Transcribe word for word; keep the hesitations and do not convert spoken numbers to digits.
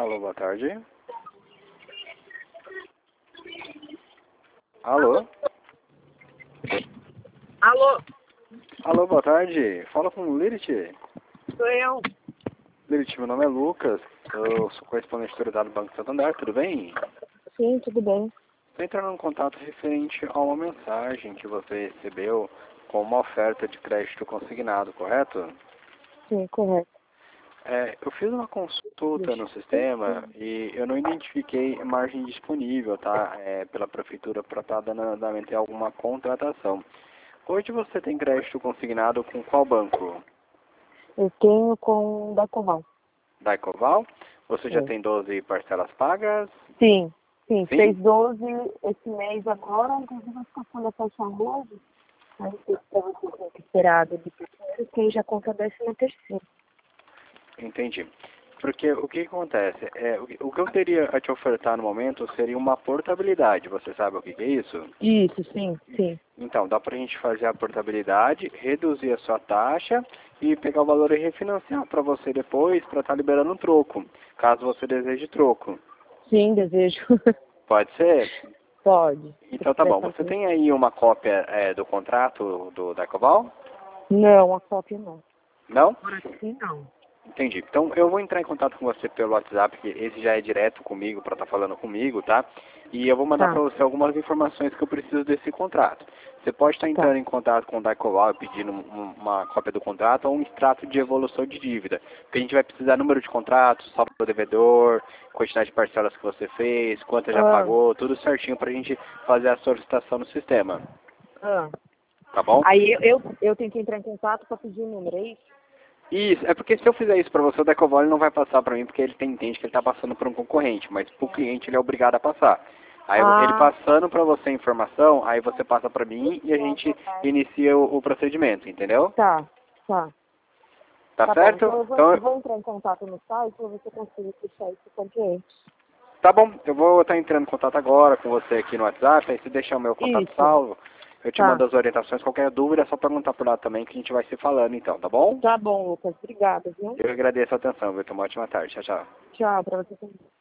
Alô, boa tarde. Alô? Alô, Alô, boa tarde. Fala com o Lilith. sou eu. Lilith, meu nome é Lucas. Eu sou correspondente autorizado do Banco Santander, tudo bem? Sim, tudo bem. Estou entrando em contato referente a uma mensagem que você recebeu com uma oferta de crédito consignado, correto? Sim, correto. É, eu fiz uma consulta no sistema e eu não identifiquei margem disponível, tá? É, pela prefeitura para estar dando andamento em alguma contratação. Hoje você tem crédito consignado com qual banco? Eu tenho com o da Coval. Da Ecoval? Você já Sim. tem doze parcelas pagas? Sim, sim. Sim? Fez doze esse mês agora, inclusive acho que a folha fecha hoje. Mas eu estava com esperado de primeiro, que aí já conta décima terceira. Entendi. Porque o que acontece? É, o que o que eu teria a te ofertar no momento seria uma portabilidade. Você sabe o que que é isso? Isso, sim, sim. Então, dá pra gente fazer a portabilidade, reduzir a sua taxa e pegar o valor e refinanciar para você depois, para estar liberando um troco, caso você deseje troco. Sim, desejo. Pode ser? Pode. Se Então tá quiser bom. Você fazer. tem aí uma cópia é, do contrato do, da Ecoval? Não, a cópia não. Não? Sim, não. Entendi. Então eu vou entrar em contato com você pelo WhatsApp, que esse já é direto comigo, para estar falando comigo, tá? E eu vou mandar Tá, para você algumas informações que eu preciso desse contrato. Você pode estar tá. entrando em contato com o Daicoval pedindo um- uma cópia do contrato ou um extrato de evolução de dívida. Porque a gente vai precisar número de contrato, saldo do devedor, quantidade de parcelas que você fez, quanto já Ah, pagou, tudo certinho para a gente fazer a solicitação no sistema. ah. Tá bom? Aí eu, eu, eu tenho que entrar em contato para pedir o número, é isso? Isso, é porque se eu fizer isso para você, o Decovol não vai passar para mim porque ele tem, entende que ele está passando por um concorrente, mas para o cliente ele é obrigado a passar. Aí ele Ah, passando para você a informação, aí você passa para mim e a gente inicia o, o procedimento, entendeu? tá, tá. Tá Tá bom, certo? então eu vou, Então, vou entrar em contato no site para ver se eu consigo fechar isso com o cliente. tá bom, eu vou estar entrando em contato agora com você aqui no WhatsApp, aí se deixar o meu contato Isso, salvo, eu te tá. mando as orientações, qualquer dúvida é só perguntar por lá também que a gente vai se falando então, tá bom? Tá bom, Lucas. Obrigada, viu? Eu agradeço a atenção, viu? Tenha uma ótima tarde, tchau, tchau. Tchau, pra você também.